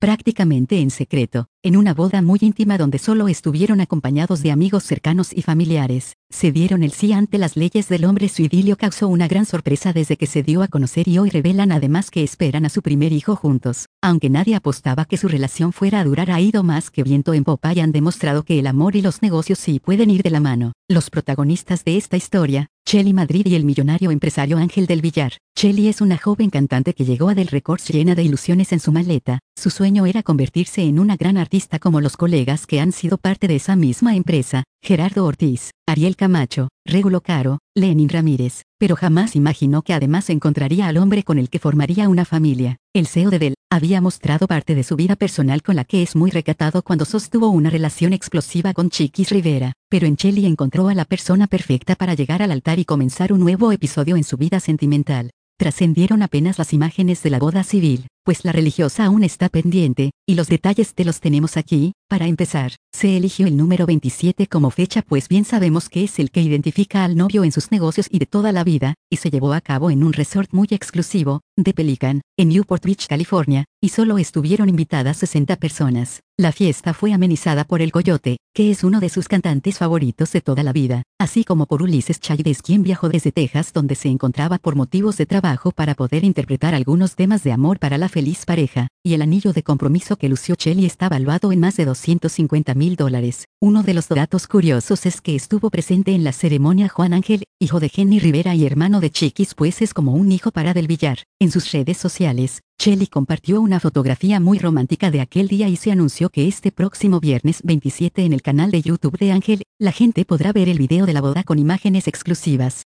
prácticamente en secreto, en una boda muy íntima donde solo estuvieron acompañados de amigos cercanos y familiares. Se dieron el sí ante las leyes del hombre. Su idilio causó una gran sorpresa desde que se dio a conocer y hoy revelan además que esperan a su primer hijo juntos. Aunque nadie apostaba que su relación fuera a durar, ha ido más que viento en popa y han demostrado que el amor y los negocios sí pueden ir de la mano. Los protagonistas de esta historia, Chelly Madrid y el millonario empresario Ángel del Villar. Chelly es una joven cantante que llegó a Del Records llena de ilusiones en su maleta. Su sueño era convertirse en una gran artista como los colegas que han sido parte de esa misma empresa, Gerardo Ortiz, Ariel Camacho, Regulo Caro, Lenin Ramírez, pero jamás imaginó que además encontraría al hombre con el que formaría una familia. El CEO de Del había mostrado parte de su vida personal con la que es muy recatado cuando sostuvo una relación explosiva con Chiquis Rivera, pero en Chelly encontró a la persona perfecta para llegar al altar y comenzar un nuevo episodio en su vida sentimental. Trascendieron apenas las imágenes de la boda civil, pues la religiosa aún está pendiente, y los detalles te los tenemos aquí. Para empezar, se eligió el número 27 como fecha, pues bien sabemos que es el que identifica al novio en sus negocios y de toda la vida, y se llevó a cabo en un resort muy exclusivo, The Pelican, en Newport Beach, California, y solo estuvieron invitadas 60 personas. La fiesta fue amenizada por El Coyote, que es uno de sus cantantes favoritos de toda la vida, así como por Ulises Chávez, quien viajó desde Texas, donde se encontraba por motivos de trabajo, para poder interpretar algunos temas de amor para la feliz pareja, y el anillo de compromiso que lució Chelly está valuado en más de $250,000. Uno de los datos curiosos es que estuvo presente en la ceremonia Juan Ángel, hijo de Jenny Rivera y hermano de Chiquis, pues es como un hijo para Del Villar. En sus redes sociales, Chelly compartió una fotografía muy romántica de aquel día y se anunció que este próximo viernes 27 en el canal de YouTube de Ángel, la gente podrá ver el video de la boda con imágenes exclusivas.